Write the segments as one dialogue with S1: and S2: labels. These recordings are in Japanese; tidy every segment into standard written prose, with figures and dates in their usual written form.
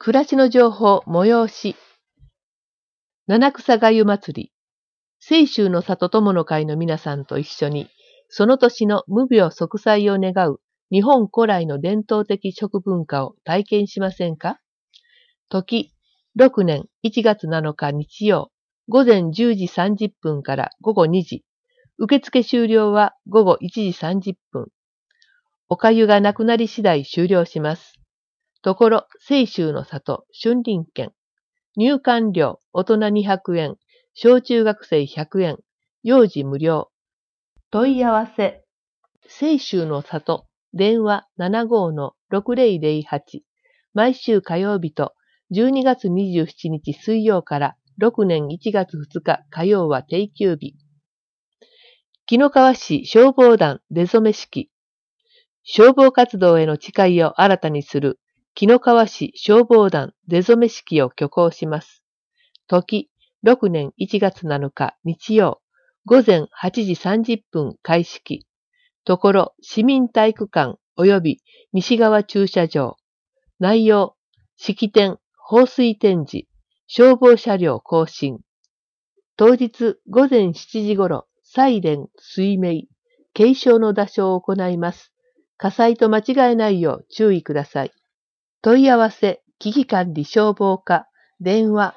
S1: 暮らしの情報催し。七草がゆ祭り。清州の里友の会の皆さんと一緒に、その年の無病息災を願う日本古来の伝統的食文化を体験しませんか？時、6年1月7日日曜、午前10時30分から午後2時。受付終了は午後1時30分。おかゆがなくなり次第終了します。ところ、清州の里、春林軒。入館料、大人200円、小中学生100円、幼児無料。問い合わせ。清州の里、電話75-6008。毎週火曜日と12月27日水曜から6年1月2日火曜は定休日。紀の川市消防団出初め式。消防活動への誓いを新たにする紀の川市消防団出初め式を挙行します。時、6年1月7日日曜、午前8時30分開式。ところ、市民体育館及び西側駐車場。内容、式典、放水展示、消防車両行進。当日午前7時頃、サイレン、水鳴、警鐘の打鐘を行います。火災と間違えないよう注意ください。問い合わせ、危機管理消防課、電話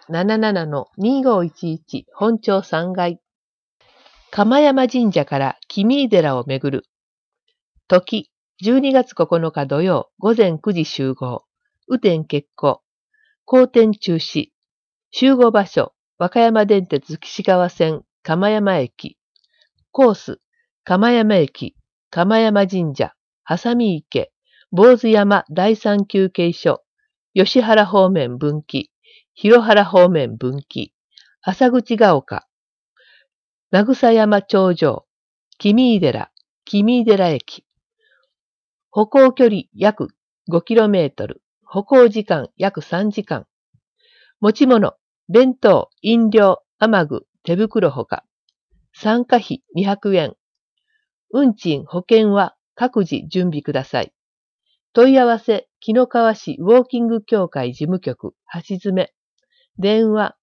S1: 77-2511本町3階。釜山神社から君井寺を巡る。時、12月9日土曜午前9時集合。雨天決行。後天中止。集合場所、和歌山電鉄岸川線釜山駅。コース、釜山駅、釜山神社、はさみ池、坊主山第三休憩所、吉原方面分岐、広原方面分岐、浅口が丘、渚山頂上、君井寺、君井寺駅。歩行距離約 5km、歩行時間約3時間。持ち物、弁当、飲料、雨具、手袋ほか。参加費200円。運賃、保険は各自準備ください。問い合わせ、紀の川市ウォーキング協会事務局、橋詰。電話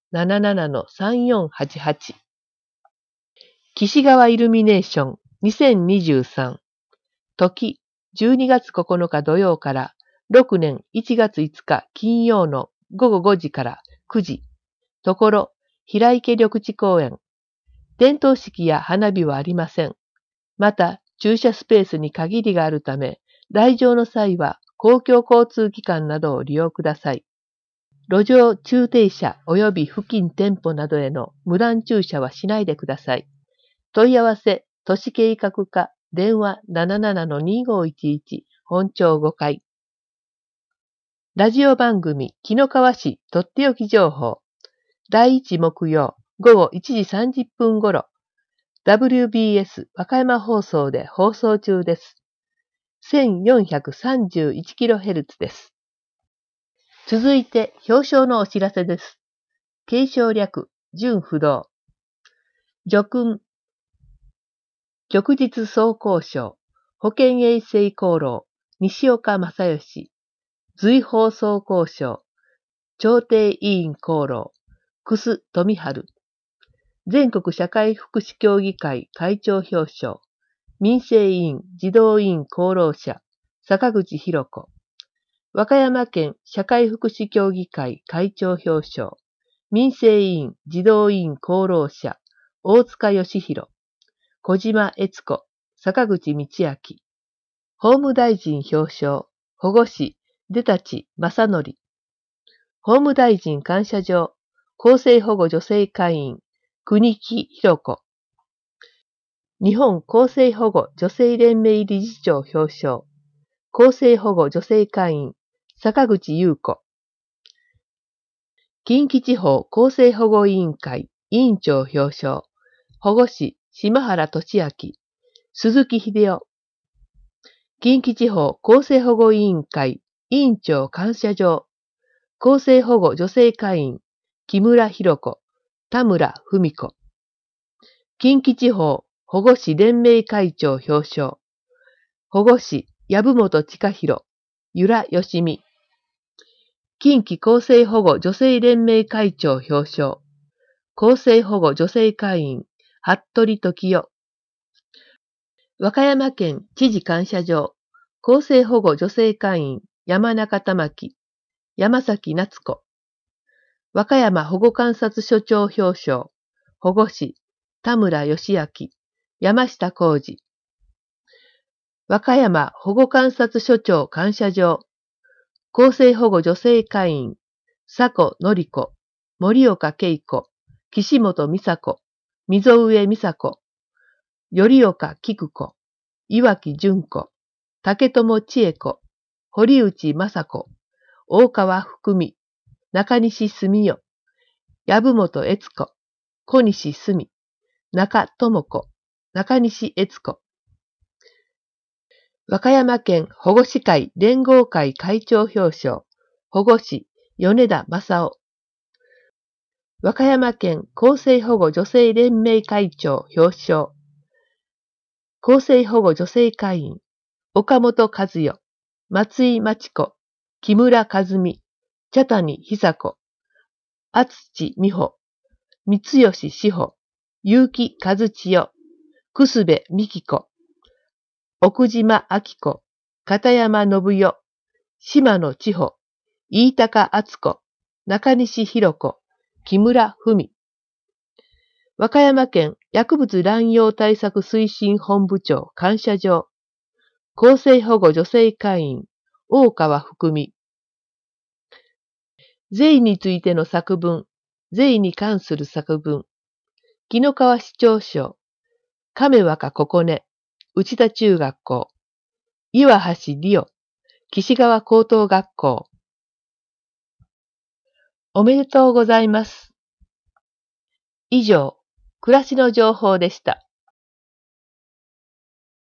S1: 77-3488。岸川イルミネーション2023。時、12月9日土曜から6年1月5日金曜の午後5時から9時。ところ、平池緑地公園。点灯式や花火はありません。また、駐車スペースに限りがあるため、来場の際は公共交通機関などを利用ください。路上駐停車及び付近店舗などへの無断駐車はしないでください。問い合わせ、都市計画課、電話77-2511本町5階。ラジオ番組、紀の川市とっておき情報。第1木曜午後1時30分頃、WBS 和歌山放送で放送中です。1431kHz です。続いて表彰のお知らせです。継承略、準不動。叙勲、旭日総工賞、保健衛生功労、西岡正義。随放送功賞、調停委員功労、楠富春。全国社会福祉協議会会長表彰、民生委員児童委員功労者、坂口博子。和歌山県社会福祉協議会会長表彰、民生委員児童委員功労者、大塚義弘。小島悦子、坂口道明。法務大臣表彰、保護司、出立正則。法務大臣感謝状、厚生保護女性会員、国木博子。日本厚生保護女性連盟理事長表彰、厚生保護女性会員、坂口優子。近畿地方厚生保護委員会委員長表彰、保護司、島原俊明、鈴木秀夫。近畿地方厚生保護委員会委員長感謝状、厚生保護女性会員、木村博子、田村文子。近畿地方保護司連盟会長表彰、保護司、籔本親弘、由良義美。 近畿厚生保護女性連盟会長表彰。厚生保護女性会員、服部時代。和歌山県知事感謝状。厚生保護女性会員、山中玉樹。山崎夏子。和歌山保護観察所長表彰。保護士、田村義明。山下浩二。和歌山保護観察所長感謝状。厚生保護女性会員、佐古典子、森岡恵子、岸本美佐子、溝上美佐子、頼岡菊子、岩木純子、竹友千恵子、堀内雅子、大川福美、中西澄代、籔本悦子、小西澄、中智子、中西悦子。和歌山県保護士会連合会会長表彰。保護士、米田正夫。和歌山県厚生保護女性連盟会長表彰。厚生保護女性会員、岡本和代、松井真知子、木村和美、茶谷久子、厚地美穂、三吉志保、結城和千代、楠部美希子、奥島明子、片山信代、島野千穂、飯高敦子、中西弘子、木村文。和歌山県薬物乱用対策推進本部長感謝状。厚生保護女性会員、大川福美。税についての作文、税に関する作文。紀の川市長賞、亀若ここね、内田中学校。岩橋理央、岸川高等学校。おめでとうございます。以上、暮らしの情報でした。